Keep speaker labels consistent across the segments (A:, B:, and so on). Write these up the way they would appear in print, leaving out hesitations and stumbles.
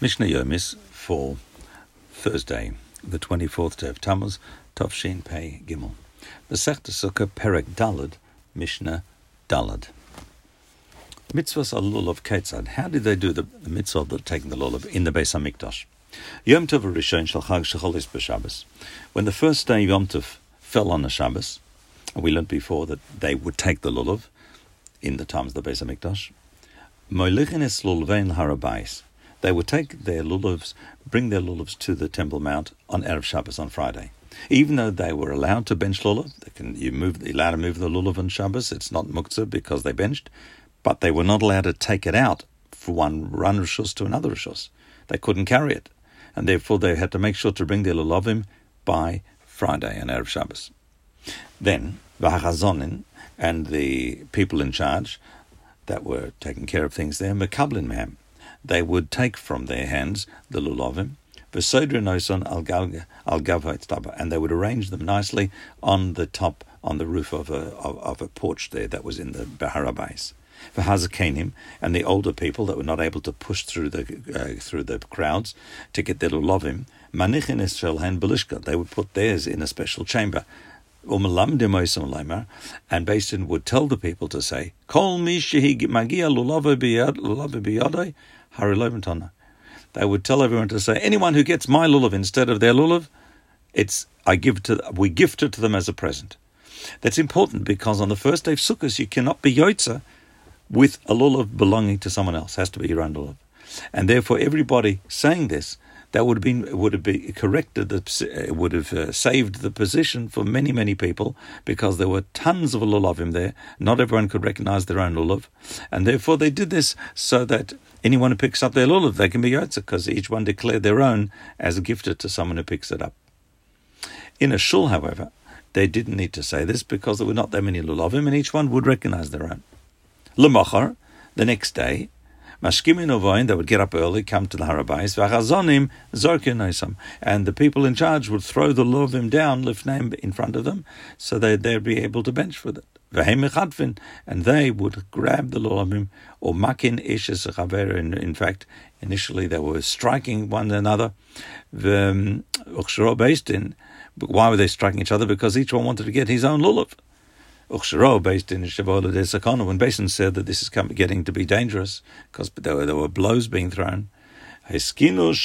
A: Mishnah Yomis for Thursday, the 24th day of Tammuz, Tov Pei Gimel. Masechta Sukkah Perek Dalad, Mishnah Dalad. Mitzvahs are lulav ketzad. How did they do the mitzvah of taking the lulav in the Beis Hamikdash? Yom Tov Rishon Shel Chag Shecholis b'Shabbos. When the first day of Yom Tov fell on the Shabbos, and we learned before that they would take the lulav in the times of the Beis Hamikdash. Moilichin es lulvein harabais. They would take their lulavs, bring their lulavs to the Temple Mount on Erev Shabbos on Friday. Even though they were allowed to bench lulav, you're allowed to move the lulav on Shabbos, it's not muktzah because they benched, but they were not allowed to take it out for one rishus to another rishus. They couldn't carry it, and therefore they had to make sure to bring their lulavim by Friday on Erev Shabbos. Then, v'hachazonin, and the people in charge that were taking care of things there, mekablin mehem, they would take from their hands the lulavim, and they would arrange them nicely on the top, on the roof of a porch there that was in the Harabais. For Hazakenim and the older people that were not able to push through the crowds to get their lulavim, manichin es shelhen belishka, they would put theirs in a special chamber. And Beis Din would tell the people to say, Kol mi shehi magia lulav biyadai harilov tana. They would tell everyone to say, anyone who gets my lulav instead of their lulav, we gift it to them as a present. That's important because on the first day of Sukkot you cannot be yotza with a lulav belonging to someone else. It has to be your own lulav. And therefore everybody saying this, that would have saved the position for many, many people because there were tons of lulavim there. Not everyone could recognize their own lulav. And therefore they did this so that anyone who picks up their lulav, they can be yotza because each one declared their own as gifted to someone who picks it up. In a shul, however, they didn't need to say this because there were not that many lulavim and each one would recognize their own. L'machar, the next day, Mashkimin Ovoin, they would get up early, come to the Harabais, Vachazonim, Zorkin, and the people in charge would throw the lulavim down, lifneim in front of them, so they'd be able to bench with it. V'heim and they would grab the lulavim, or makin ishes chaver, in fact, initially they were striking one another. Beis Din, but why were they striking each other? Because each one wanted to get his own lulav. Based in Shavola de Sakana, when Beis Din said that this is getting to be dangerous because there were blows being thrown, they said, no,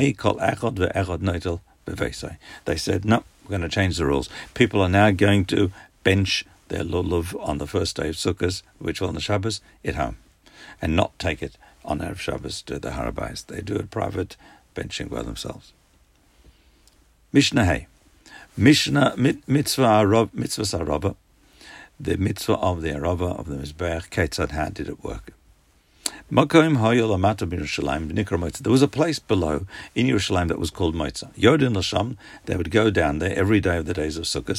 A: we're going to change the rules. People are now going to bench their lulav on the first day of Sukkot, which was on the Shabbos, at home, and not take it on Erev Shabbos to the Harabais. They do it private benching by themselves. Mishnah Hey. Mitzvah Arava. The mitzvah of the Arava, of the Mizbeach, Ketzad, how did it work? There was a place below in Yerushalayim that was called Motzah. Yodin Lasham, they would go down there every day of the days of Sukkot,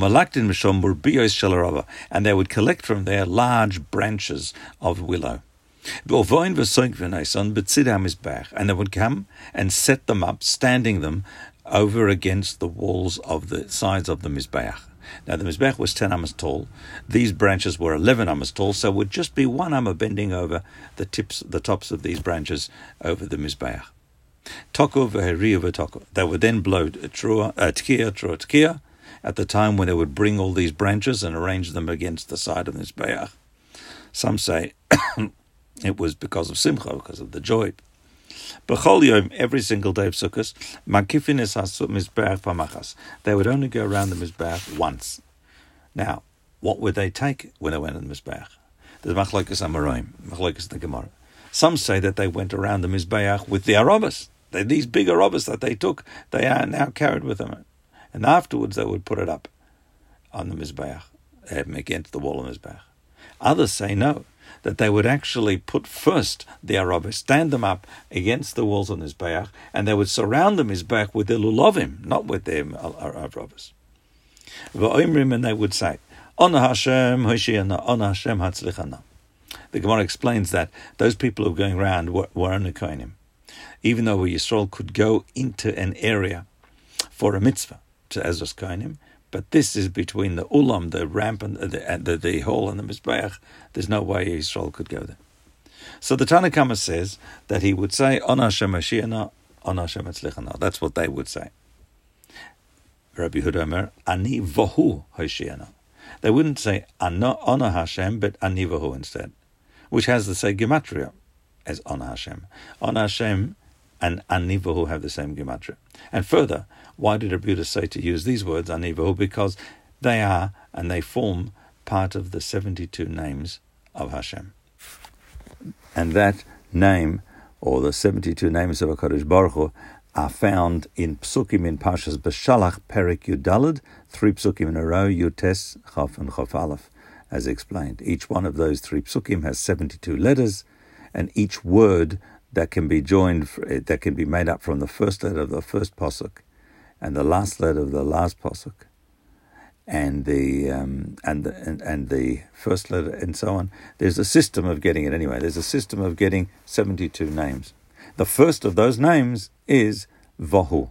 A: and they would collect from there large branches of willow. And they would come and set them up, standing them over against the walls of the sides of the Mizbeach. Now, the Mizbeach was 10 amas tall. These branches were 11 amas tall, so it would just be 1 amma bending over the tops of these branches over the Mizbeach. Toko v'heriya v'toko. They would then blow tkiya, at the time when they would bring all these branches and arrange them against the side of the Mizbeach. Some say it was because of simcha, because of the joy. B'chol yom, every single day of Sukkot, makifin es mizbeach pamachas. They would only go around the mizbeach once. Now, what would they take when they went on the mizbeach? There's machlokes amoraim, machlokes the Gemara. Some say that they went around the mizbeach with the arabas. These big arabas that they took, they are now carried with them, and afterwards they would put it up on the mizbeach against the wall of the mizbeach. Others say no, that they would actually put first the arabas, stand them up against the walls of the Mizbeach, and they would surround the Mizbeach with their lulavim, not with their arabas. And they would say, Ona Hashem Hoshiana, Ona Hashem Hatzlichana. The Gemara explains that those people who were going around were only Kohanim. Even though Yisrael could go into an area for a mitzvah to Ezras Kohanim, but this is between the ulam, the ramp, and the hall, and the mizbeach. There's no way Yisrael could go there. So the Tanna Kama says that he would say, On Hashem Mashiachna, On Hashem Etzlichana. That's what they would say. Rabbi Yehuda Omer, Ani Vohu Hoshiachna. They wouldn't say Ana Hashem, but Ani Vohu instead, which has the same gematria as Ana Hashem. Ana Hashem and Ani Vohu have the same gematria. And further, why did Rabbi Yehuda say to use these words, Ani Vohu? Because they are, and they form part of the 72 names of Hashem. And that name, or the 72 names of HaKadosh Baruch Hu, are found in Psukim in Parshas Beshalach, Perek Yudalad, 3 Psukim in a row, Yutes, Chaf, and Chaf Aleph, as explained. Each one of those 3 Psukim has 72 letters, and each word that can be joined, that can be made up from the first letter of the first Pasuk, and the last letter of the last Pasuk, and the first letter, and so on. There's a system of getting it anyway. There's a system of getting 72 names. The first of those names is Vahu,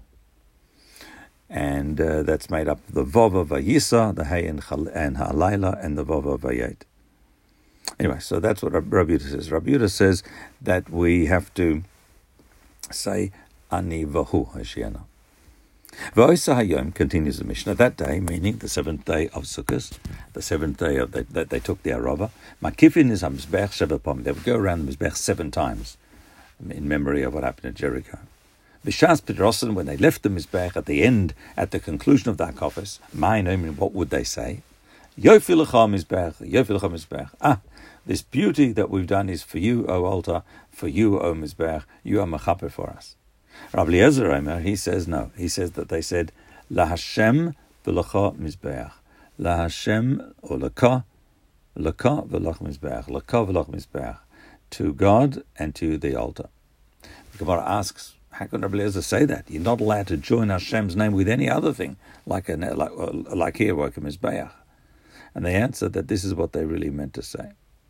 A: and that's made up of the Vav Vayisa, the Hey and Halayla, and the Vav Vayet. Anyway, so that's what Rabbi Yehuda says. Rabbi Yehuda says that we have to say Ani Vahu Hoshiachna. V'oisa hayom, continues the Mishnah, that day, meaning the 7th day of Sukkot, the 7th day of that they took the Arava, Makifin is HaMizbech Sheva Pam. They would go around the Mizbech 7 times in memory of what happened at Jericho. B'shas Pidrosin, when they left the Mizbech at the end, at the conclusion of the Hakafos, what would they say? Yofi L'cha Mizbech, Yofi L'cha Mizbech. This beauty that we've done is for you, O altar, for you, O Mizbech, you are Mechaper for us. Rabbi Eliezer Omer, he says no. He says that they said, La Hashem v'lecha Mizbeach. La Hashem, or Leka v'lech Mizbeach. Leka v'lech Mizbeach. To God and to the altar. The Gemara asks, how can Rabbi Eliezer say that? You're not allowed to join Hashem's name with any other thing, like here, like a Mizbeach. And they answered that this is what they really meant to say.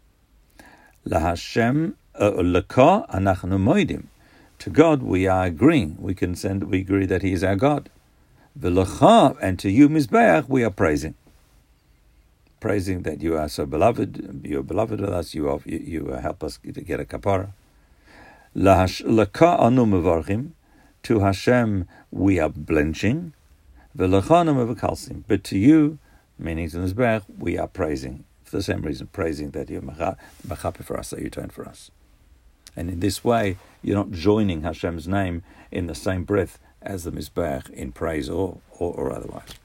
A: La Hashem, Leka anachnu moedim. To God we are agreeing. We agree that He is our God. V'lecha, and to you, Mizbeach, we are praising. Praising that you are so beloved. You are beloved with us. You help us to get a kapara. Leka anu mevarchim. To Hashem we are blenching. V'lecha anu mevakalsim. But to you, meaning to Mizbeach, we are praising. For the same reason, praising that you are mechaper for us, that you turn for us. And in this way, you're not joining Hashem's name in the same breath as the Mizbeach in praise or otherwise.